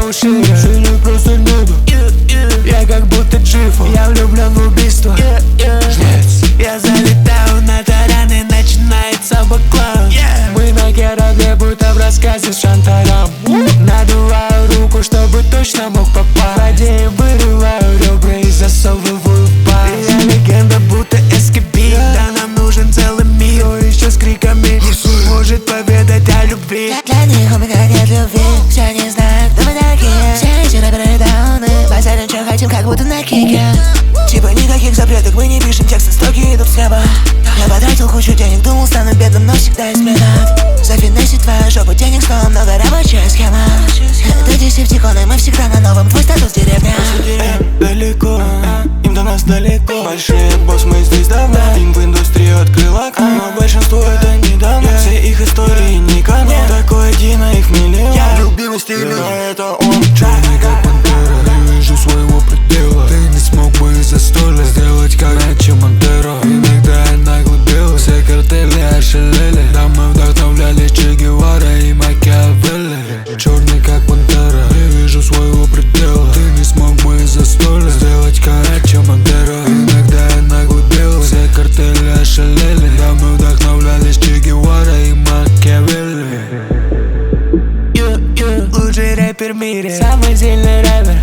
голову шире. Шире просто небо. Я как будто Джифо, я влюблен в убийство. Жнец. Я залетаю на таран и начинается баклан. Мы на корабле, будто в рассказе с Шантарам. Надуваю руку, чтобы точно мог попасть. В воде вырываю ребра и засовываю в пасть. Я легенда, будто эскибит. Да нам нужен целый мир. Кто еще с криками может поведать о любви? Для них у меня нет любви. Все не знают, кто мы такие. Все эти рэперы дауны. Базарим, что хотим, как будто на кике. Типа никаких запреток, мы не пишем тексты, строки идут с неба. Я потратил кучу денег, думал, стану бедным, но всегда есть минут. Зафинесить твою жопу, денег снова много, рабочая схема. Это десептиконы, мы всегда на новом, твой статус деревня. Далеко, им до нас далеко. Большие босс, мы здесь давно. Им в индустрию открыла окно, но большинство это недавно. Все их истории не канон. Такой один, а их миллион. Любимый стиль, это он. Черный как пантера, не вижу своего предела. Ты не смог бы из-за столя сделать как Начо Монтеро. Иногда я нагло белый, все картели ошалели. Да, мы вдохновлялись Че Гевара и Макиавелли. Черный как пантера, не вижу своего предела. Ты не смог бы из-за столя сделать как Начо Монтеро. Иногда я нагло белый, все картели ошалели. Да, мы вдохновлялись Че Гевара и Макиавелли. Лучший рэпер в мире, самый сильный рэпер.